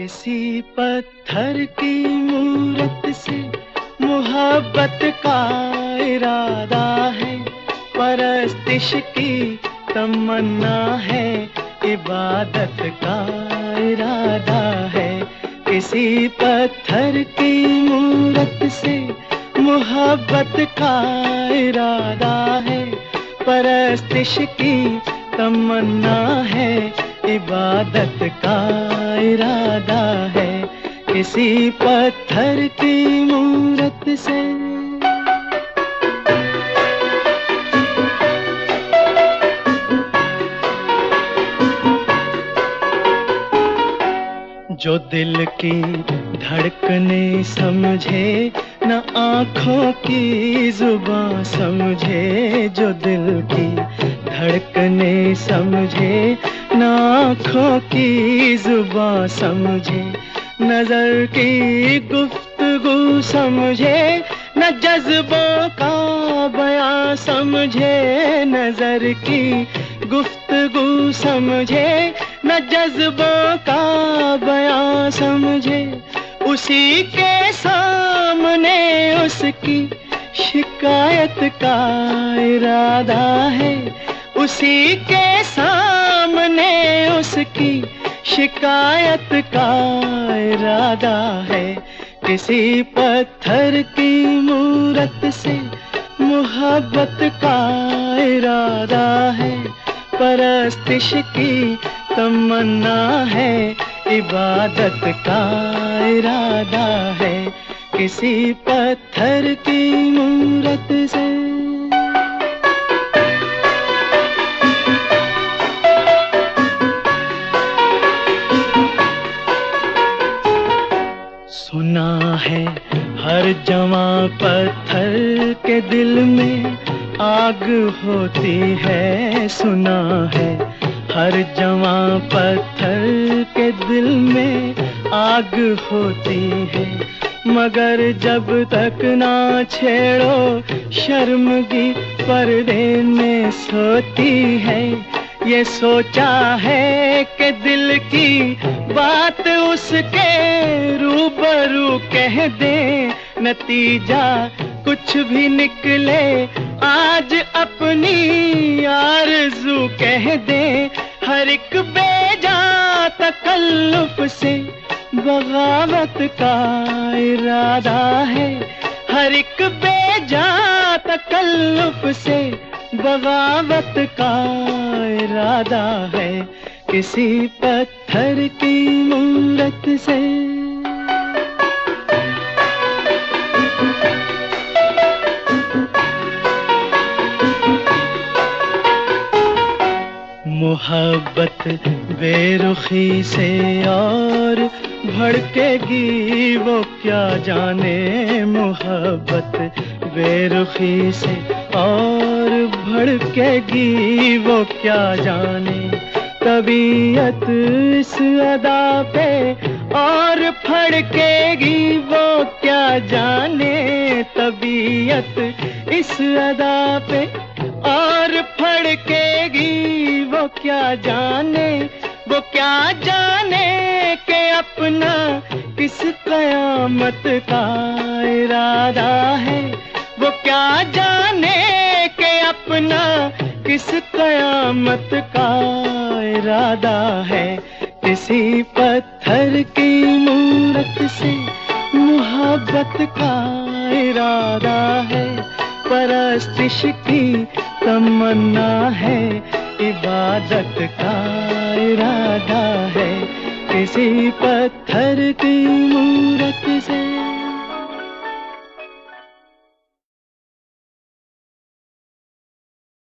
किसी पत्थर की मूरत से मोहब्बत का इरादा है, परस्तिश की तमन्ना है, इबादत का इरादा है। किसी पत्थर की मूरत से मोहब्बत का इरादा है, परस्तिश की तमन्ना है, इबादत का इरादा है। किसी पत्थर की मूरत से जो दिल की धड़कने समझे, न आँखों की जुबां समझे। जो दिल की धड़कने समझे, न आँखों की जुबां समझे। नजर की गुफ्तगू समझे, न जज्बों का बयां समझे। नजर की गुफ्तगू समझे, न जज्बों का बयां समझे। उसी के सामने उसकी शिकायत का इरादा है, उसी के सामने उसकी शिकायत का इरादा है। किसी पत्थर की मूरत से मोहब्बत का इरादा है, परस्तिश की तमन्ना है, इबादत का इरादा है। किसी पत्थर की मूरत से सुना है हर जवां पत्थर के दिल में आग होती है। सुना है हर जवां पत्थर के दिल में आग होती है, मगर जब तक ना छेड़ो शर्मगी पर्दे में सोती है। ये सोचा है कि दिल की बात उसके रूबरू कह दे, नतीजा कुछ भी निकले आज अपनी आरज़ू कह दे। हर एक बेजा तकल्लुफ से बगावत का इरादा है, हर एक बेजा तकल्लुफ से बगावत का इरादा है। किसी पत्थर की मूरत से मोहब्बत बेरुखी से और भड़केगी वो क्या जाने। मोहब्बत बेरुखी से और भड़केगी वो क्या जाने। तबीयत इस अदा पे और फड़केगी वो क्या जाने। तबीयत इस अदा पे और फड़केगी वो क्या जाने। वो क्या जाने कि अपना किस कयामत का इरादा है। वो क्या जाने कि अपना किस कयामत का इरादा है। किसी पत्थर की मूरत से मोहब्बत का इरादा है, परस्तिश की तमन्ना है, इबादत का इरादा है। किसी पत्थर की मूरत से